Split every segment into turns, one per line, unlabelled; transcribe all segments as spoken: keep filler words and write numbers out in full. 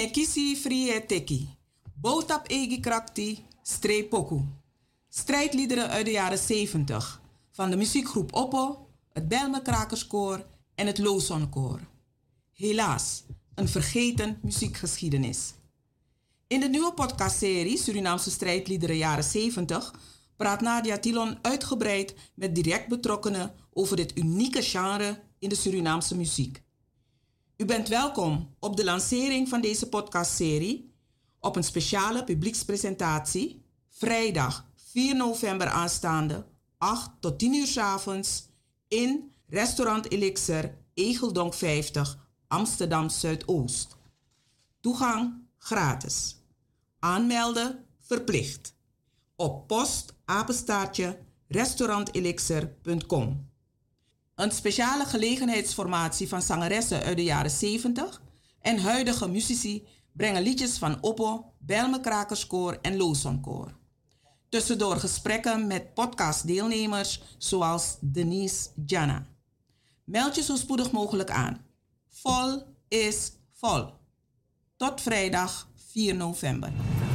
Me kisi free teki. Bootap egi krakti, streepoku. Strijdliederen uit de jaren zeventig. Van de muziekgroep Oppo, het Bijlmer Krakerskoor en het Lozonkoor. Helaas, een vergeten muziekgeschiedenis. In de nieuwe podcastserie Surinaamse strijdliederen jaren zeventig praat Nadia Tilon uitgebreid met direct betrokkenen over dit unieke genre in de Surinaamse muziek. U bent welkom op de lancering van deze podcastserie op een speciale publiekspresentatie vrijdag vier november aanstaande acht tot tien uur 's avonds in Restaurant Elixir Egeldonk vijftig Amsterdam Zuidoost. Toegang gratis. Aanmelden verplicht. Op post apenstaartje restaurantelixir punt com. Een speciale gelegenheidsformatie van zangeressen uit de jaren zeventig en huidige muzici brengen liedjes van Oppo, Bijlmer Krakerskoor en Lozonkoor. Tussendoor gesprekken met podcastdeelnemers zoals Denise Jana. Meld je zo spoedig mogelijk aan. Vol is vol. Tot vrijdag vier november.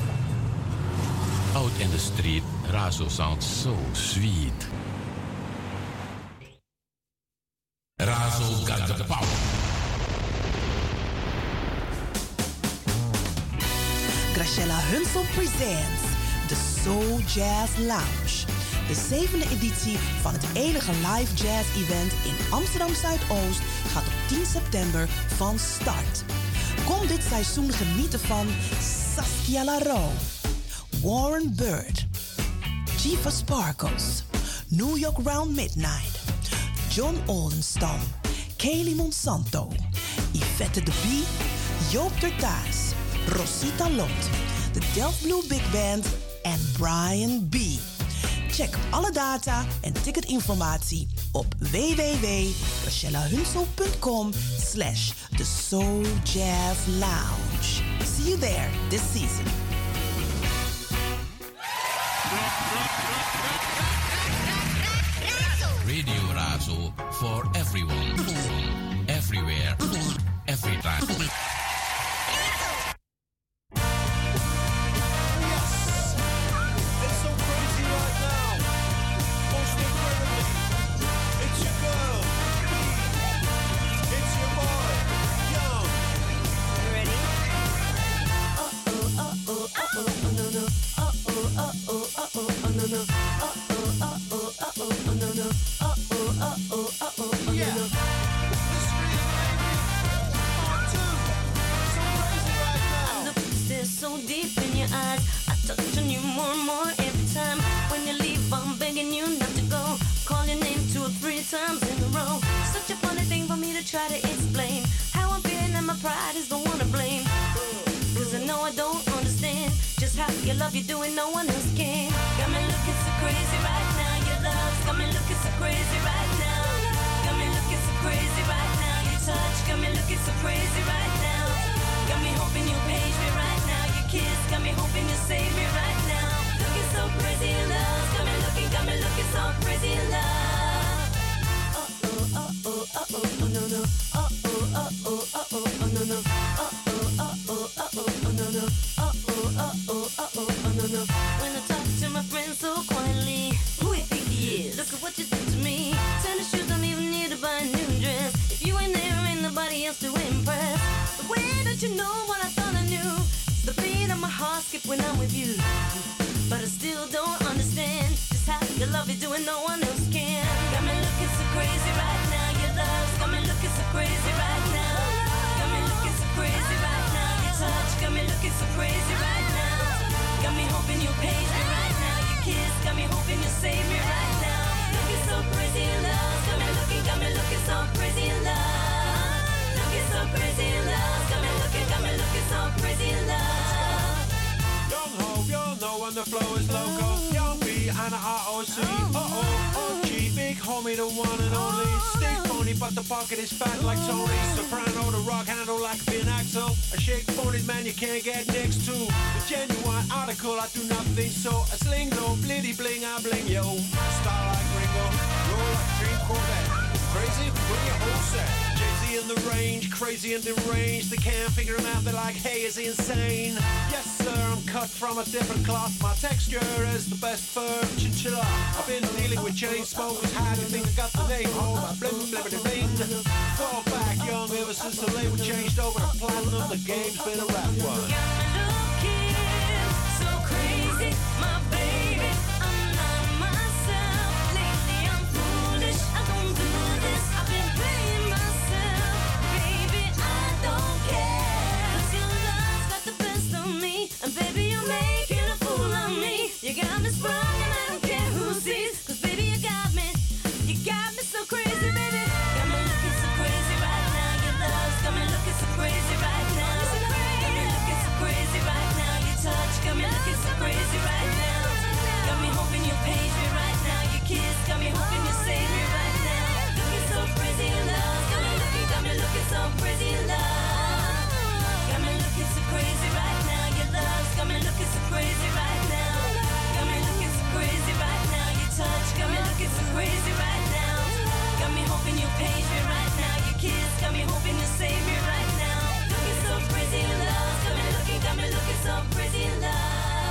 Out in the street, Razo sounds so sweet. Razo got the power.
Graciela Hunsel presents The Soul Jazz Lounge. De zevende editie van het enige live jazz event in Amsterdam Zuidoost gaat op tien september van start. Kom dit seizoen genieten van Saskia Larose, Warren Bird, Jiva Sparkles, New York Round Midnight, John Oldenstam, Kaylee Monsanto, Yvette de Bie, Joop Tertaas, Rosita Lot, de Delft Blue Big Band en Brian B. Check alle data en ticketinformatie op w w w punt rachelahunsel punt com slash The Soul Jazz Lounge. See you there this season.
Radio Razo for everyone, everywhere, every time.
So deep in your eyes, I touch on you more and more every time. When you leave, I'm begging you not to go. Call your name two or three times in a row. Such a funny thing for me to try to explain. How I'm feeling and my pride is the one to blame. Cause I know I don't understand just how you love you doing no one else can. Got me looking so crazy right now. Your love's got me looking so crazy right now. Got me looking so crazy right now. Your touch got me looking so crazy right now. Got me hoping you'll page me right now. Kiss, got me hoping you save me right now. Looking so crazy in love. Got me looking, got me looking so crazy in love. Uh oh, uh oh, uh oh, oh no no. Uh oh, uh oh, uh oh, oh no no. Uh oh, uh oh, uh oh, oh no no. Uh oh, uh oh, uh oh, oh no no. When I talk to my friends so quietly, who you think he is? Look at what you did to me. Tennis shoes, don't even need to buy a new dress. If you ain't there, ain't nobody else to impress. The way that you know what I thought I knew. The beat of my heart skip when I'm with you. But I still don't understand just how your love is doing no one else can. Got me looking so crazy right now. Your love's got me looking so crazy right now. Got me looking so crazy right now. Your touch got me looking so crazy right now. Got me hoping you'll page me right now. Your kiss got me hoping you'll save me right now. Looking so crazy in love. Got me looking, got me looking so crazy in love. Looking so crazy in love. Got me looking, got me looking so crazy in love.
Y'all know when the flow is loco. Young B and a R O C. Uh oh, O G, big homie, the one and only. Stick phony, but the pocket is fat like Tony. Soprano, the rock handle like Finn Axel. A shake phonies, man, you can't get next to. The genuine article, I do nothing so. A sling, no, blitty bling, I bling, yo. Star like Ringo, roll like dream Corvette. Crazy, bring your whole set. Jay-Z Baby in the range, crazy and deranged. They can't figure him out, they're like, hey, is he insane? Yes sir, I'm cut from a different cloth. My texture is the best firm chinchilla. I've been dealing with chain smokers. How do you think I got the name? Oh, my blim blim bling. Fall back young ever since the label changed over to platinum. The game's been a rap one.
Got me looking so crazy, my baby. I'm not myself. Lately I'm foolish. I don't do this. I've been playing myself. Baby, I don't care. 'Cause your love's got the best of me. And baby, you're making a fool of me. You got me sprung and I don't care who sees. 'Cause baby, you got me. You got me so crazy, baby. Got me looking so crazy right now. Your love's got me looking so crazy right now. Got me looking so crazy right now. Your touch got me looking so crazy right now. Got me hoping you page me right now. Your kiss got me hoping you save me right now. Looking so crazy in love. Got me looking, got me looking so crazy in love. Got me looking so crazy right now. Your love's got me looking so crazy right now. Got me looking so crazy right now. Your touch got me looking so crazy right now. Got me hoping you page me right now. Your kiss got me hoping you save me right now. Looking so crazy in love. Got me looking, got me looking so crazy in love.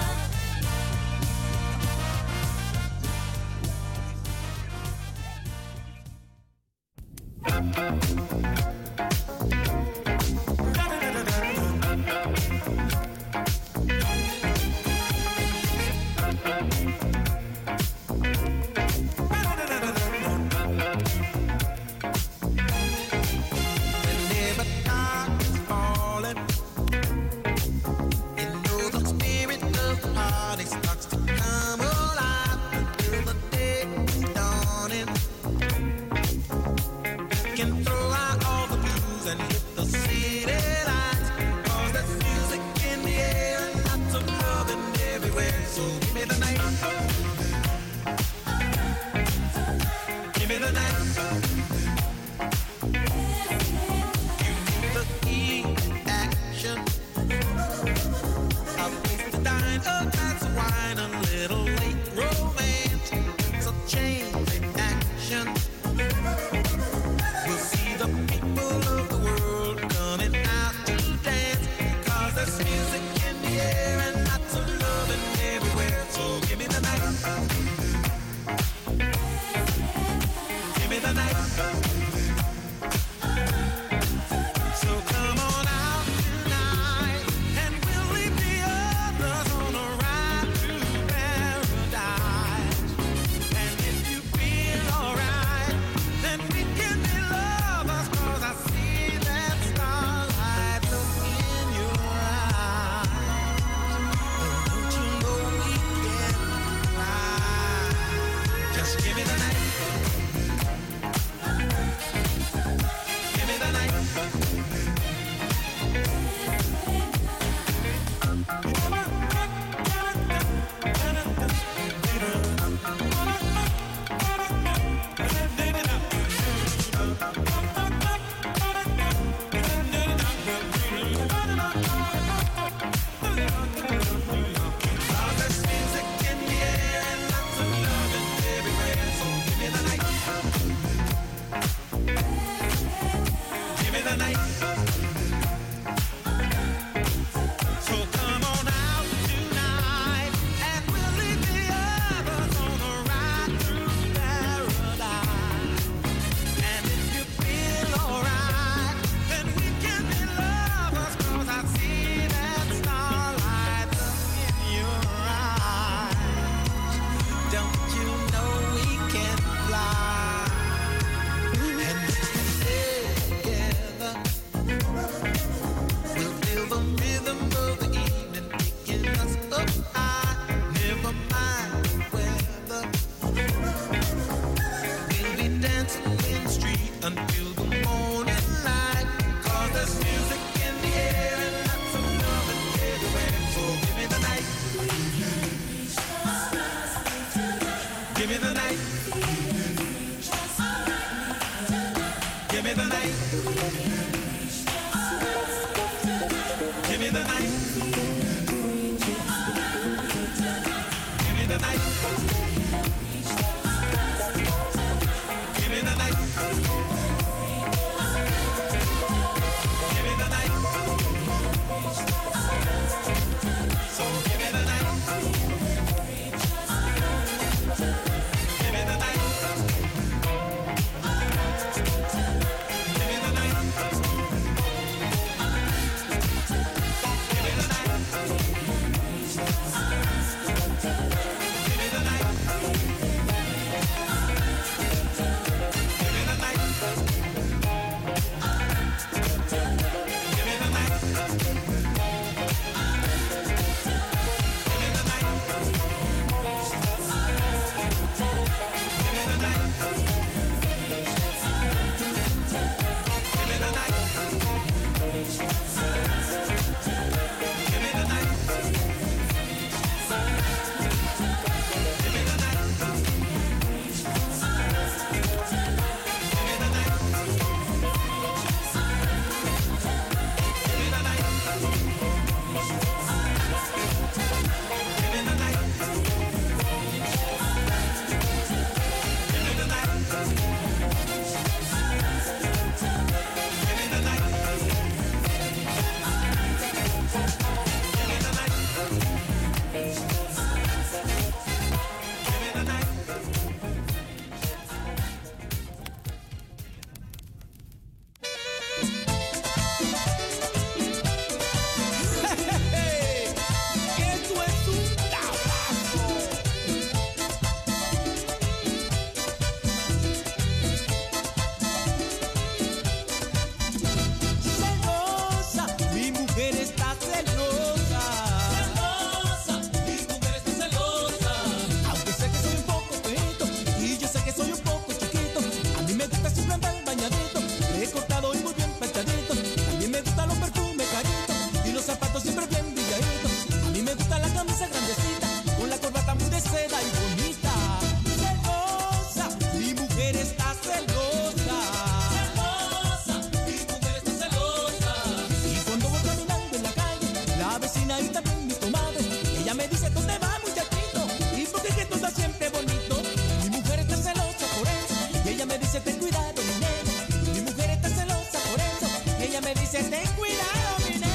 Whenever dark is falling, you know the spirit of the party starts to come alive until the day is dawning. We can throw out all the blues and hit the city lights, 'cause there's music in the air and lots of loving everywhere. So give me the night, give me the night. The key action, a place to dine, a glass of wine, a little late romance. It's a chain reaction. You'll see the people of the world coming out to dance, 'cause there's music in the air and lots of loving everywhere. So give me the night, give me the night. So come on out tonight, and we'll leave the others on a ride to
vecina y también mi comadre. Ella me dice, ¿dónde va, muchachito? ¿Y por qué que tú estás siempre bonito? Mi mujer está celosa por eso. Y ella me dice, ten cuidado, mi negro. Mi mujer está celosa por eso. Y ella me dice, ten cuidado, mi negro.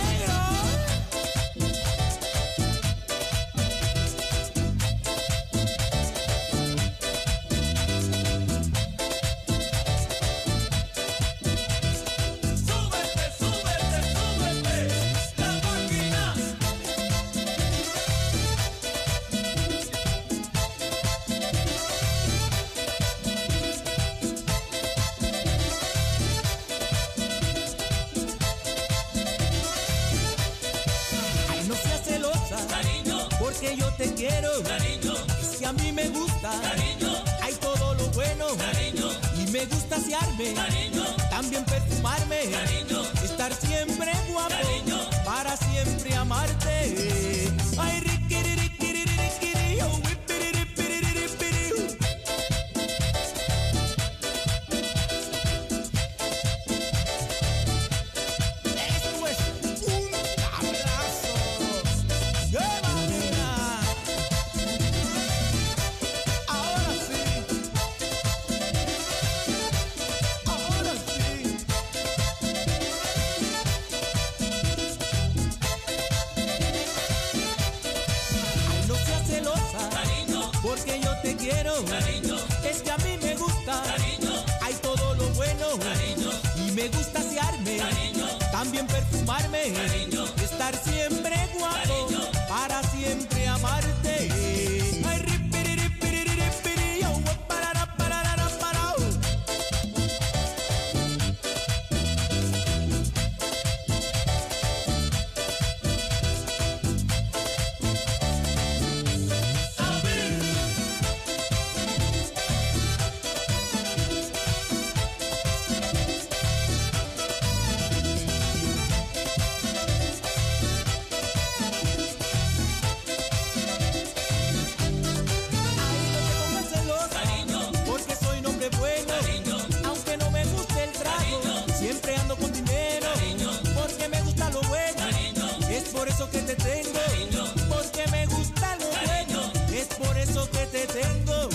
Porque yo te quiero, cariño. Es que a mí me gusta, cariño. Hay todo lo bueno, cariño. Y me gusta asearme, cariño. También perfumarme, cariño. Estar siempre guapo, cariño. Para siempre amarte. Ay, riquiri, riquiri, riquiri, oh, whippiri, rippiri, rippiri. Esto es un abrazo. ¡Qué manera! Ahora sí. Ahora sí. Ay, no seas celosa, cariño. Porque yo te quiero, cariño. Es que a mí me gusta, cariño. Hay todo lo bueno, cariño. Y me gusta asearme, cariño. También perfumarme, cariño. Estar siempre guapo, cariño. Para siempre amarte. Ay, ripiri, ripiri, ripiri, oh, parara, parara, parao. Porque soy un hombre bueno, cariño. Aunque no me guste el trago, cariño. Siempre ando con dinero, cariño. Porque me gusta lo bueno, cariño. Es por eso que te tengo, cariño. Porque me gusta lo cariño. Bueno, es por eso que te tengo.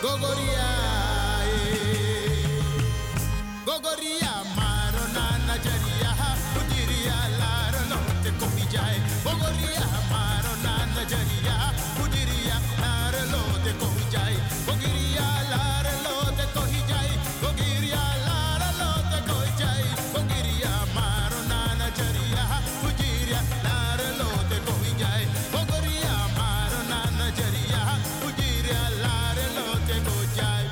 Gogoria, eh. Gogoria, maro nana jaria, pudiria laro no te komijai. Gogoria, maro nana jaria, pudiria laro lo te komijai. Gogiria laro lo te kohijai. Gogiria laro lo te kohijai. Gogiria maro nana jaria, pudiria laro lo te kohijai. Gogoria maro nana jaria, pudiria laro lo te kohijai.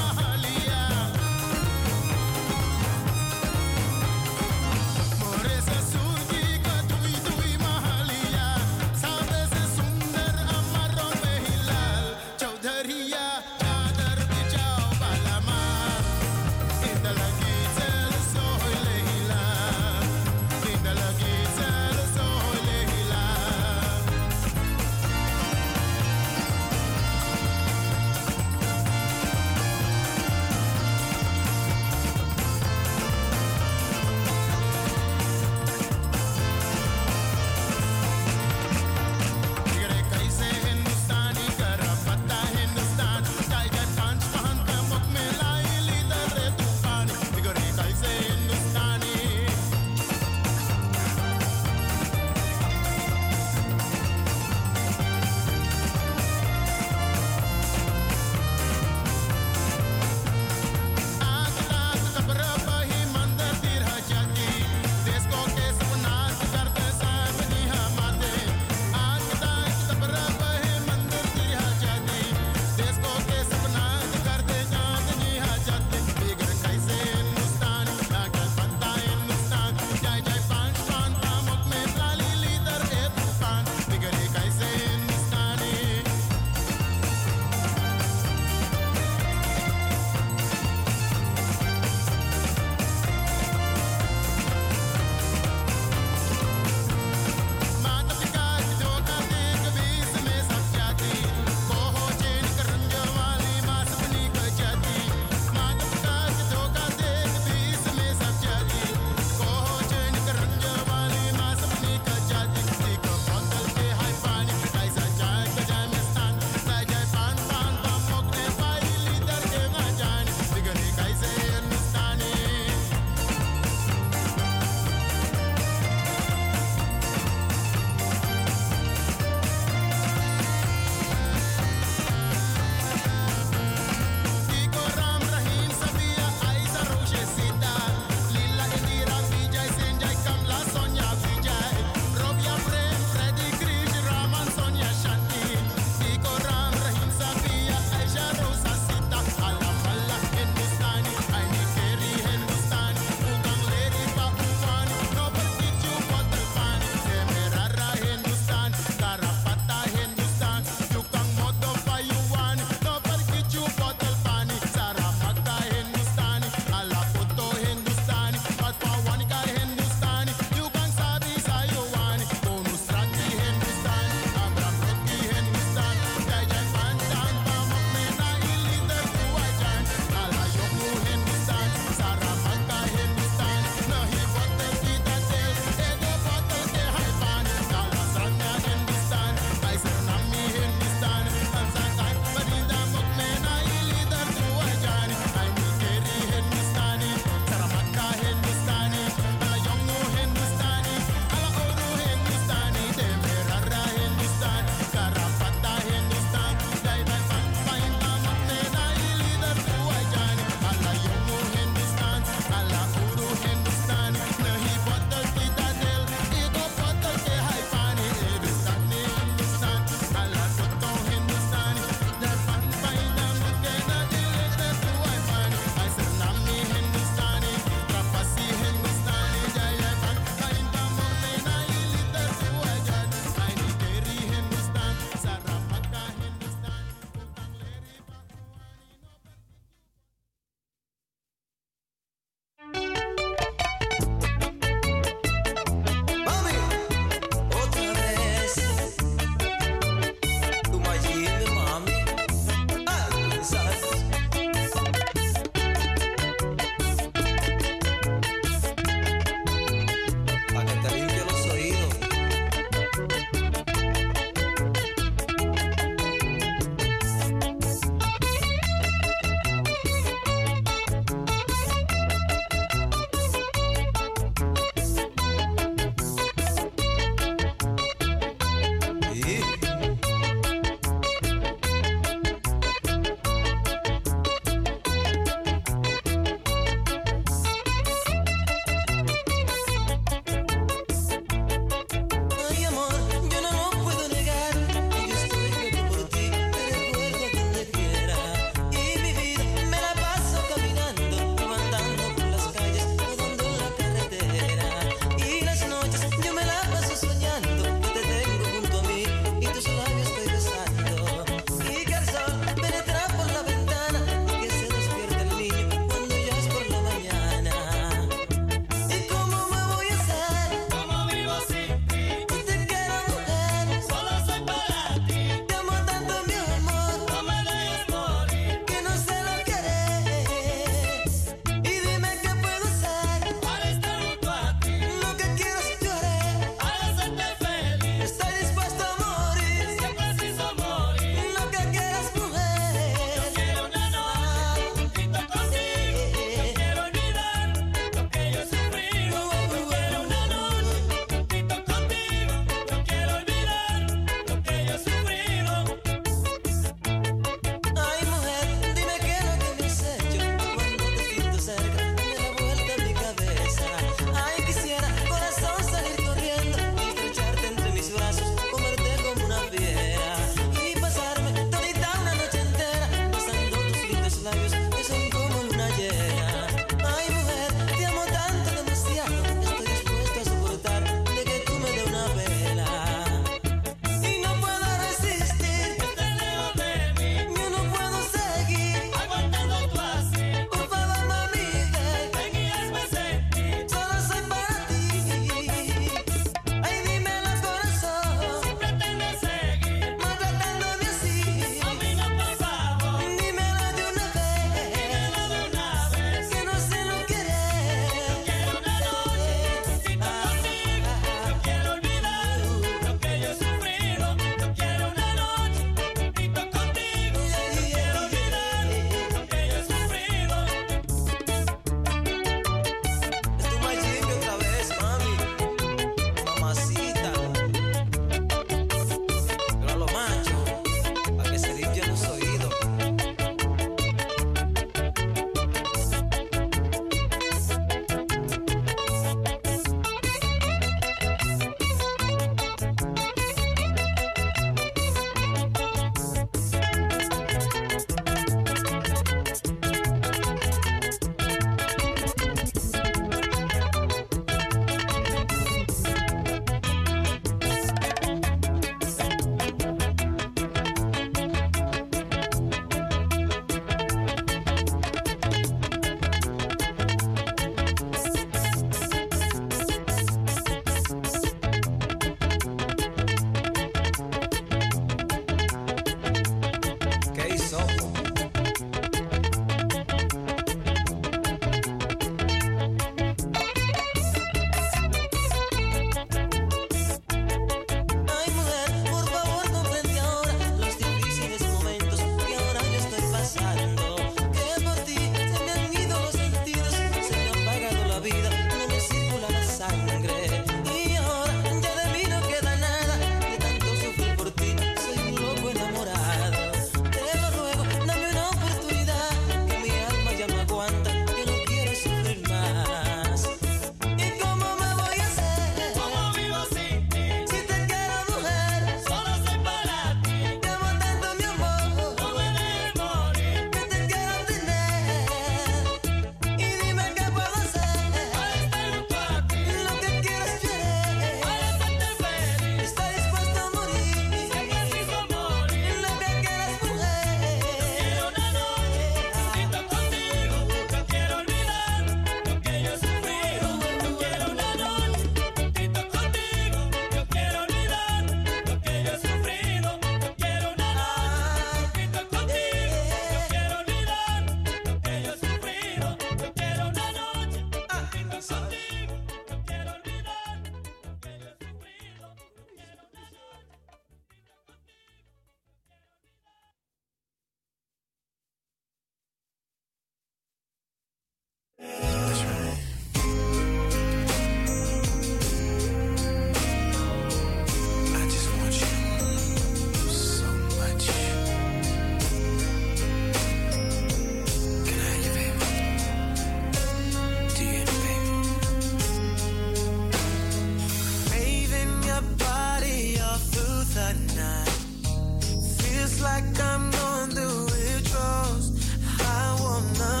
feels like I'm going through withdrawals. I wanna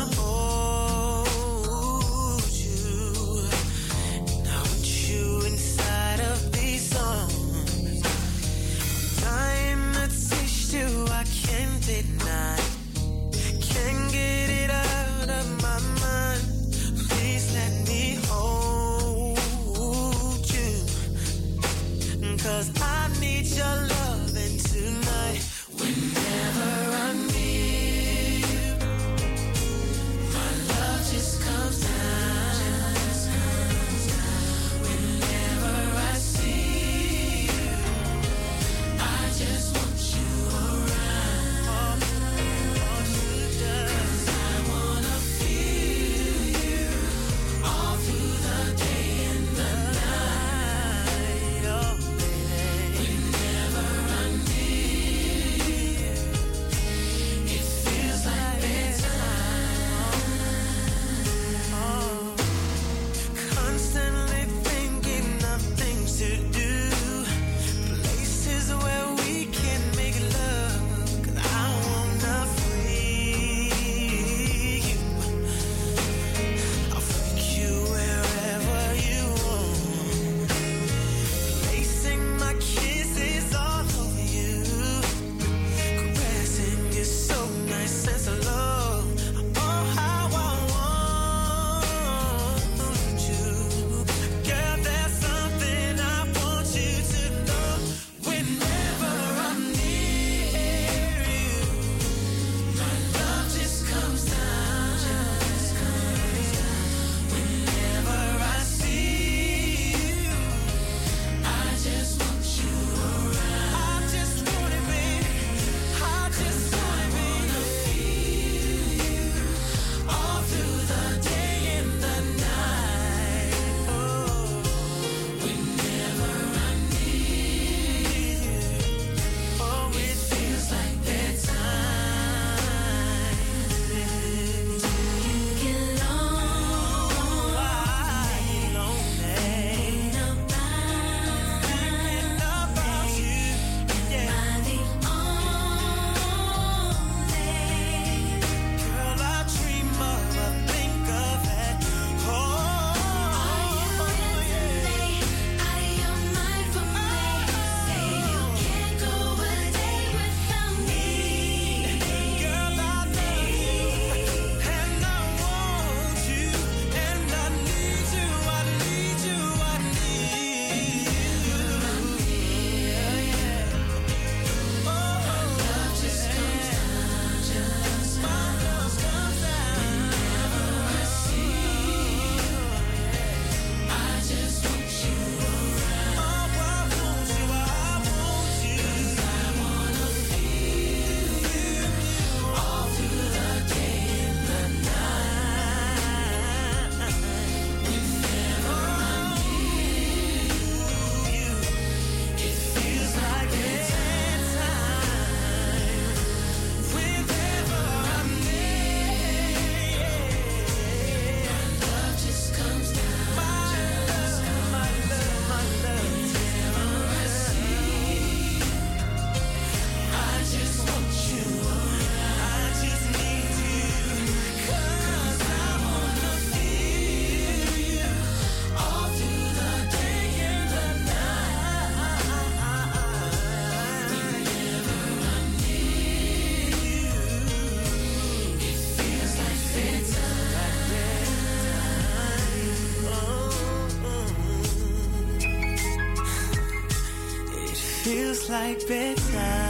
hold you, and I want you inside of these arms. Dying to taste you, I can't deny. Can't get it out of my mind. Please let me hold you, 'cause I need your loving tonight. Whenever I'm near you, my love just comes down. Whenever I see you, I just want you around. All you does, I wanna feel you all through the day and the night. Oh, baby. Whenever I'm near you, it feels like bedtime. Oh, constantly thinking of things to do, places where we can make love. 'Cause I wanna free you. I'll freak you wherever you want, placing my kisses all over you, caressing you so nice and slow. Oh, how I want you. Girl, there's something I want you to know. Whenever I'm near you, my love just comes down. Whenever I see you, I just want you around. I just want it, baby. I just want it, baby. Feel you all through the day and the night. Oh, whenever I'm near you, oh, it feels like bedtime. Do you get lonely? Thinking about you, yeah. Am I the only girl I dream of? I think of it. Oh, are you mentally out of your mind for me? Say you can't go a day without me. Girl, I love you, and I want you, and I need you, I need you, I need you. Oh, my love just comes down, just my love comes down. Whenever I see you, I just want you around. Oh, I want you, I want you. 'Cause I wanna feel you all through the day and the night. Whenever I'm near you, it feels like bedtime. Whenever I'm near you, my love just comes down. My love, my love, my love. Whenever I see you, I just want you around. I just need you, 'cause I wanna feel you all through the day and the night. Whenever I'm near you, it feels like bedtime. Oh, it feels like bedtime.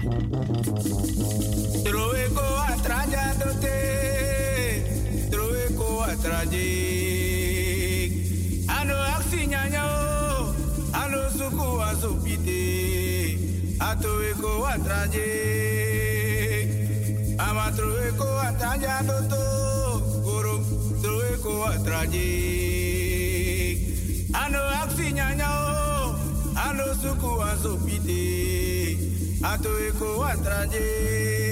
Troeco atrayándote, troeco atraye. Ano axiñaño, ano suku asupite, atoeco atraye. Ama troeco atrayándote, goro, troeco atraye. Ano axiñaño, ano suku asupite, atoeco atraye.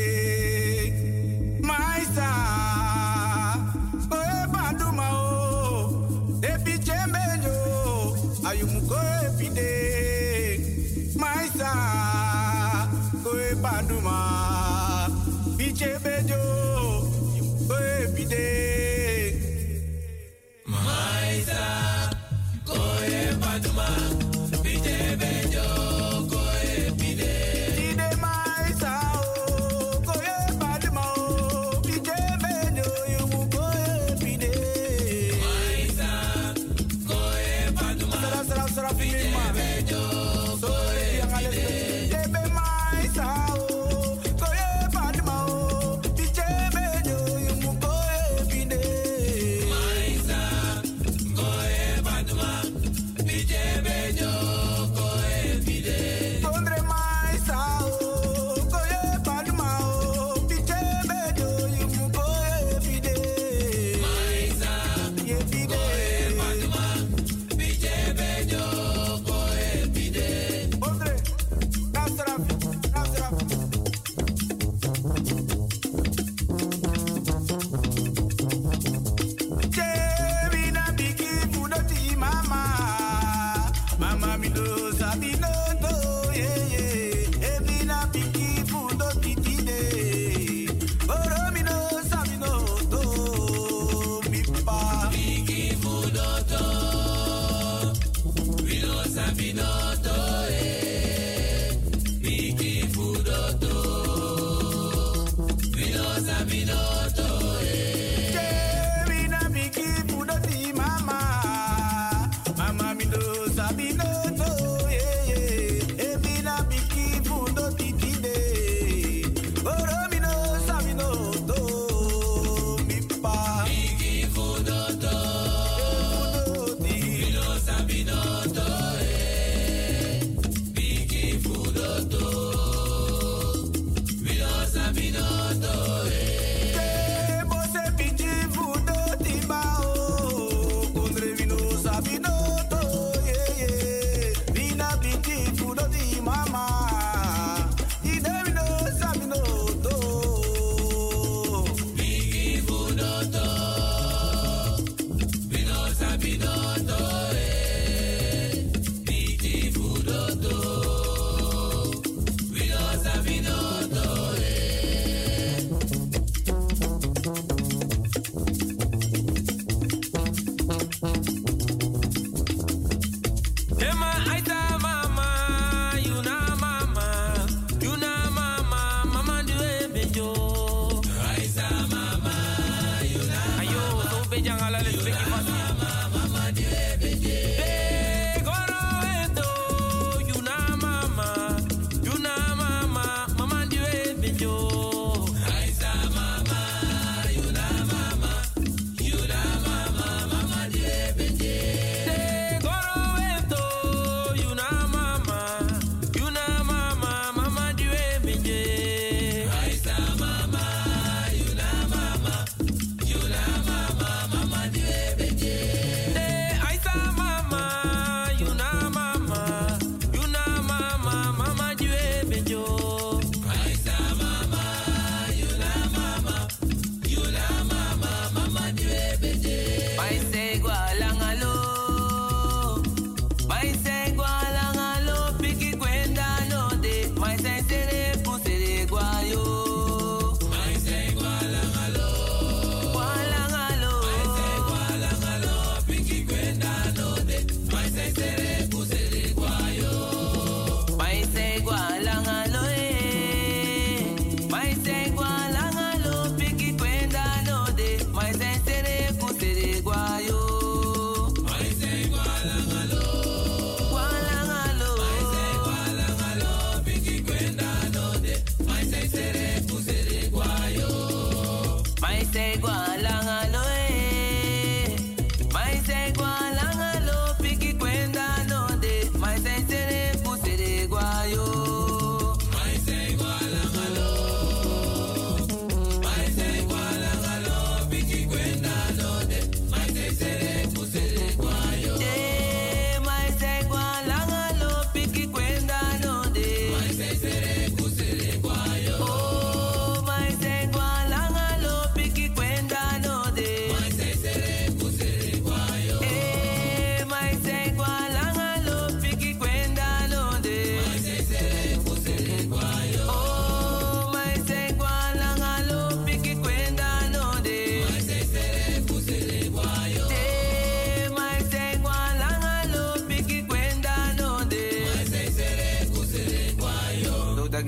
Maisa, koe bandumao, depi chembejo, ayumu koe pide. Maisa, koe banduma, pichembejo, koe pide. Maisa, koe banduma, pichembejo, koe pide. Tide maisa, oh, koe banduma, oh, pichembejo, yumu koe pide. Maisa, koe banduma, sara sara sara pichembejo, koe pide. Debe maisa, oh, koe banduma, oh, pichembejo, yumu koe pide. Maisa, koe banduma, pichembejo, koe pide. Tondre maisa, oh, koe banduma, oh, pichembejo, yumu koe pide. Maisa, ye pide. Koe banduma, pichembejo, koe pide. Tondre, nasraf, nasraf. Chevina bigi fudoti mama, mama mi do sabino to ye ye. Evina bigi fudoti tide, oro mi do sabino to mi pa. Bigi fudoto, mi do sabino to eh. Bigi fudoto, mi do sabino to eh. Chevina bigi fudoti mama, mama mi do sabino to ye ye. Evina bigi fudoti tide, oro mi do sabino to mi pa. Bigi fudoto,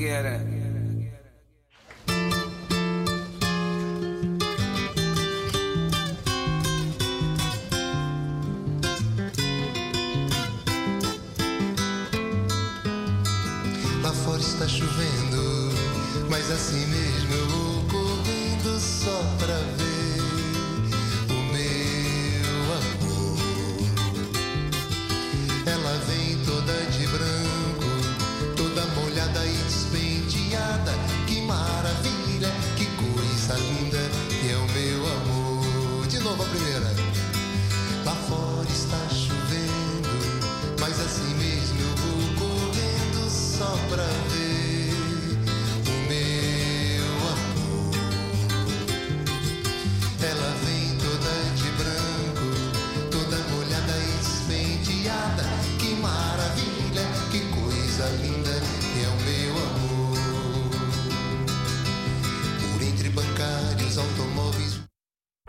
quiere.
Lá fora está chovendo, mas assim mesmo eu vou correndo só pra ver o meu amor. Ela vem toda de branco, toda molhada e despenteada. Que maravilha, que coisa linda, e é o meu amor. De novo a primeira. Lá fora